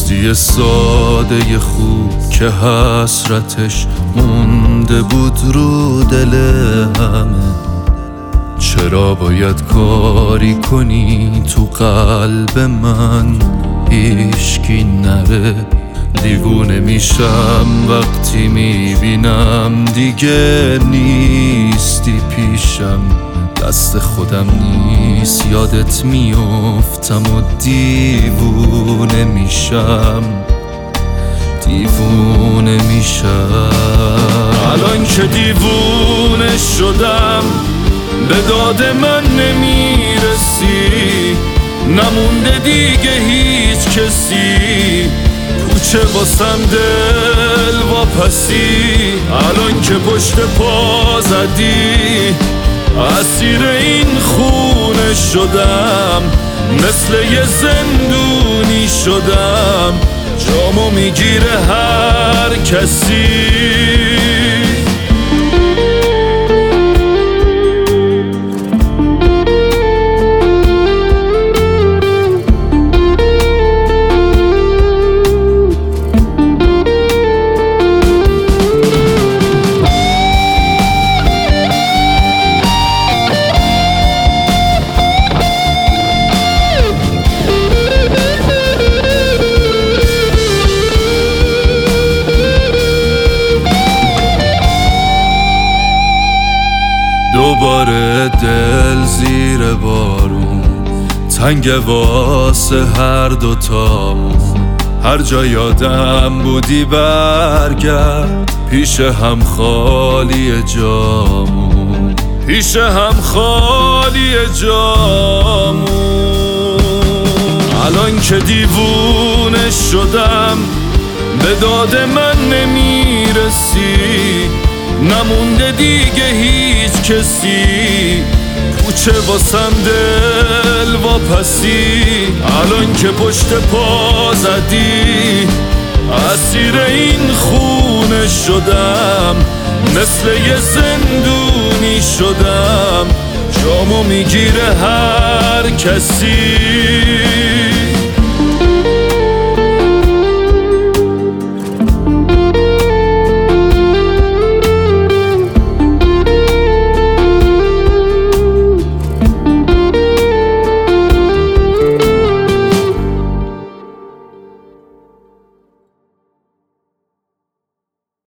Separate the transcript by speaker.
Speaker 1: دوستی ساده خوب که حسرتش مونده بود رو دل همه. چرا باید کاری کنی تو قلب من هیچکی نره؟ دیوونه میشم وقتی میبینم دیگه نیستی پیشم. دست خودم نیست یادت میافتم و دیوونه میشم. الان که دیوونه شدم به داد من نمیرسی، نمونده دیگه هیچ کسی کوچه واسم دل واپسی. الان که پشت پا زدی اسیر این خونه شدم، مثل یه زندونی شدم، جامو میگیره هر کسی. دوباره دل زیر بارون تنگ واسه هر دوتامون. هر جا یادم بودی برگرد، پیش هم خالی جامون، پیش هم خالی جامون. الان که دیوونه شدم به داد من نمیرسی، نمونده دیگه هیچ کسی کوچه واسم دل واپسی. الان که پشت پا زدی اسیر این خونه شدم، مثل یه زندونی شدم، جامو میگیره هر کسی.